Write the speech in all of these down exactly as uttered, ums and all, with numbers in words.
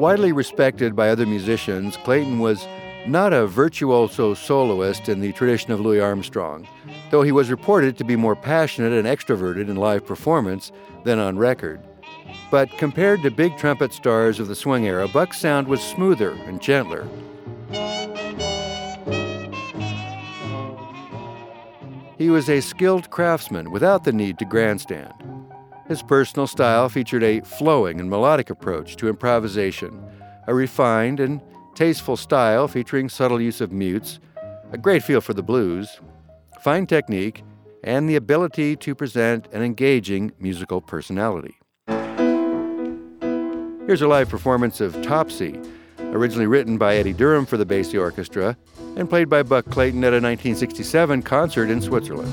Widely respected by other musicians, Clayton was not a virtuoso soloist in the tradition of Louis Armstrong, though he was reported to be more passionate and extroverted in live performance than on record. But compared to big trumpet stars of the swing era, Buck's sound was smoother and gentler. He was a skilled craftsman without the need to grandstand. His personal style featured a flowing and melodic approach to improvisation, a refined and tasteful style featuring subtle use of mutes, a great feel for the blues, fine technique, and the ability to present an engaging musical personality. Here's a live performance of Topsy, originally written by Eddie Durham for the Basie Orchestra and played by Buck Clayton at a nineteen sixty-seven concert in Switzerland.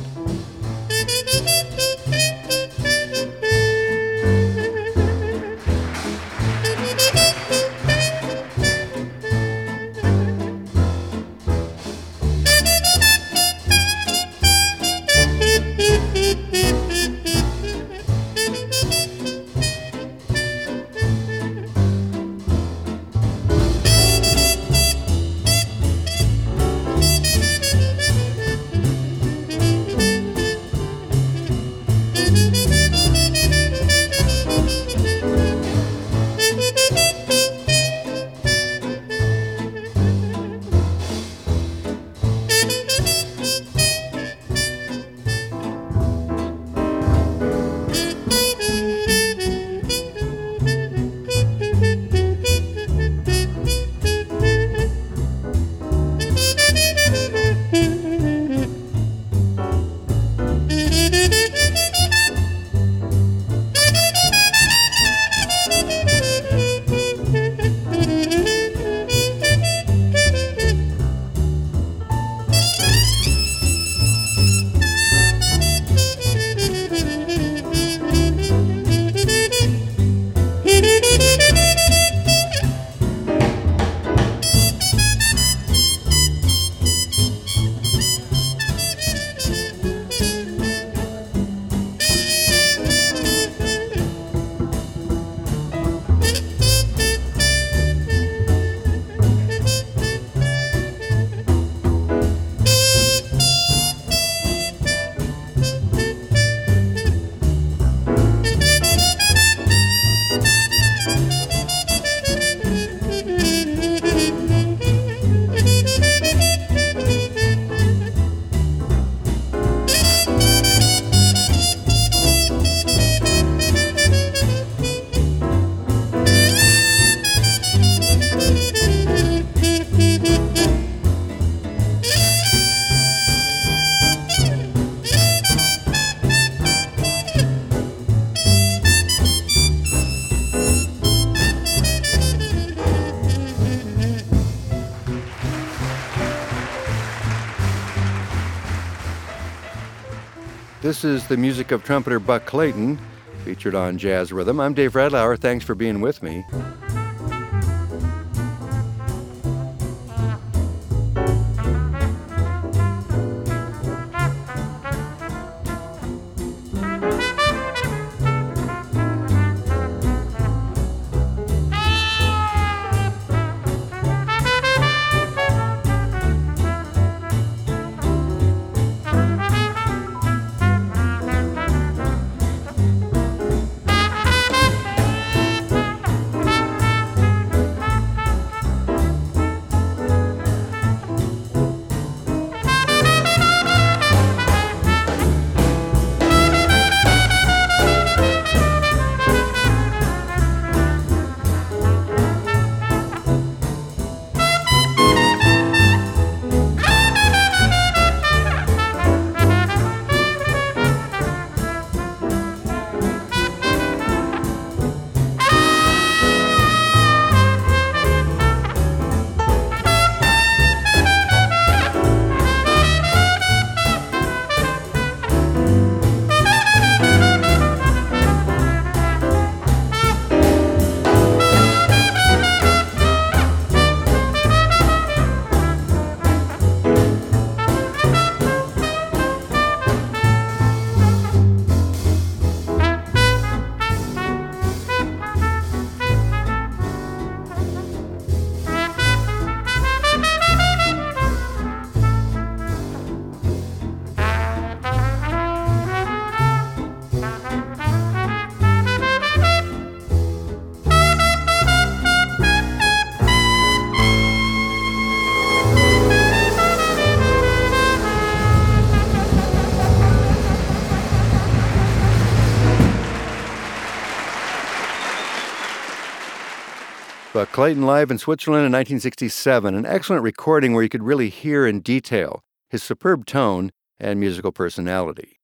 This is the music of trumpeter Buck Clayton, featured on Jazz Rhythm. I'm Dave Redlauer. Thanks for being with me. Buck Clayton live in Switzerland in nineteen sixty-seven, an excellent recording where you could really hear in detail his superb tone and musical personality.